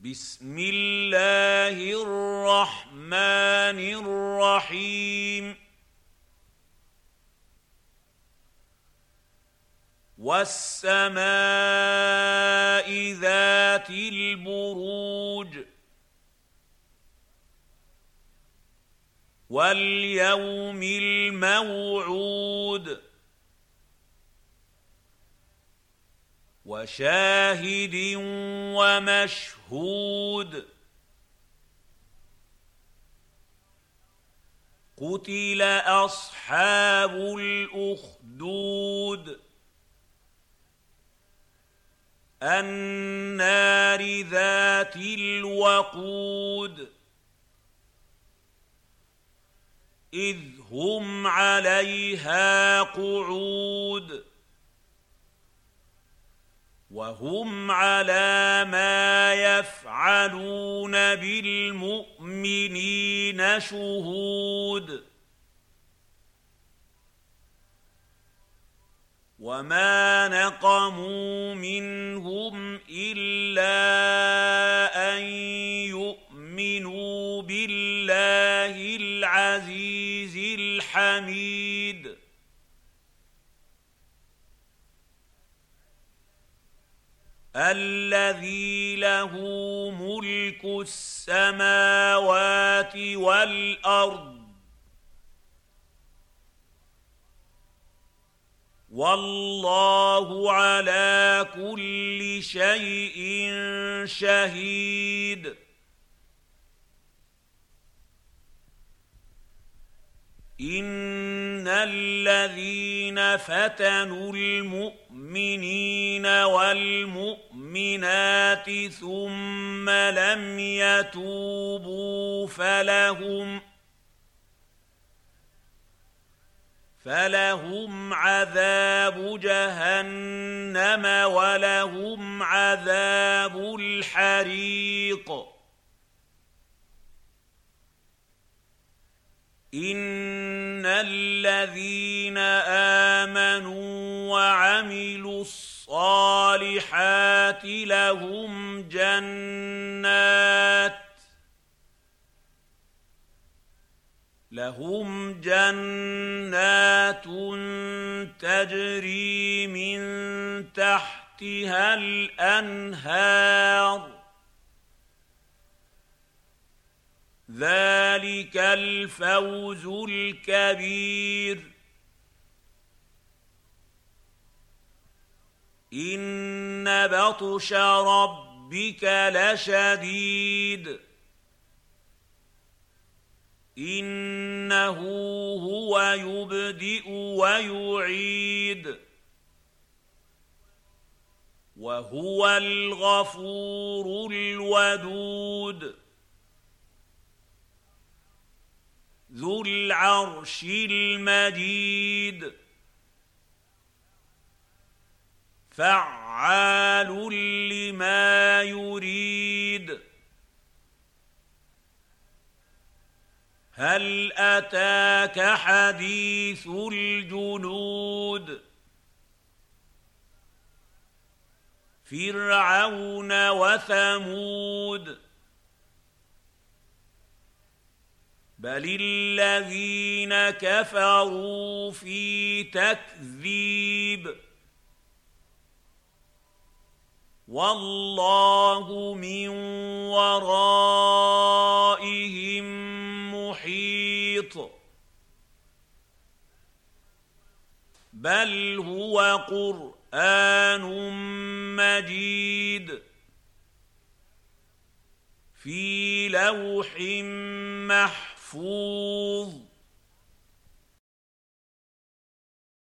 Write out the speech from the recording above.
بسم الله الرحمن الرحيم والسماء ذات البروج واليوم الموعود وشاهد ومشهود قتل أصحاب الأخدود النار ذات الوقود إذ هم عليها قعود وهم على ما يفعلون بالمؤمنين شهود وما نقموا منهم إلا أن يؤمنوا بالله العزيز الحميد الذي له ملك السماوات والأرض والله على كل شيء شهيد إن الذين فتنوا المؤمنين والمؤمنات ثم لم يتوبوا فلهم عذاب جهنم ولهم عذاب الحريق إن الذين آمنوا وعملوا الصالحات لهم جنات تجري من تحتها الأنهار ذلك الفوز الكبير إن بطش ربك لشديد إنه هو يبدئ ويعيد وهو الغفور الودود ذو العرش المجيد فعال لما يريد هل أتاك حديث الجنود فرعون وثمود بل الذين كفروا في تكذيب والله من ورائهم محيط بل هو قرآن مجيد في لوح محفوظ